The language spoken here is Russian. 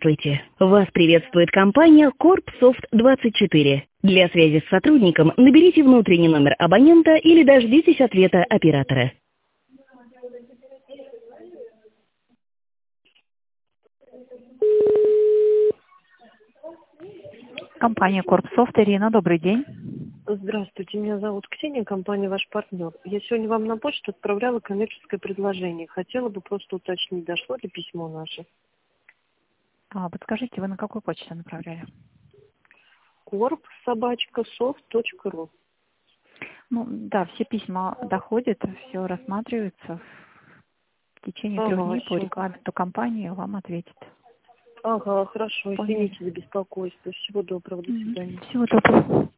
Здравствуйте! Вас приветствует компания Corpsoft24. Для связи с сотрудником наберите внутренний номер абонента или дождитесь ответа оператора. Компания Corpsoft. Ирина, добрый день. Здравствуйте, меня зовут Ксения, компания «Ваш партнер». Я сегодня вам на почту отправляла коммерческое предложение. Хотела бы просто уточнить, дошло ли письмо наше. Подскажите, вы на какую почту направляли? corp@soft.ru. Ну, да, все письма доходят, все рассматривается. В течение 3 дней по Всё. регламенту компании вам ответит. Хорошо, Поняли. извините за беспокойство. Всего доброго, до свидания. Всего доброго.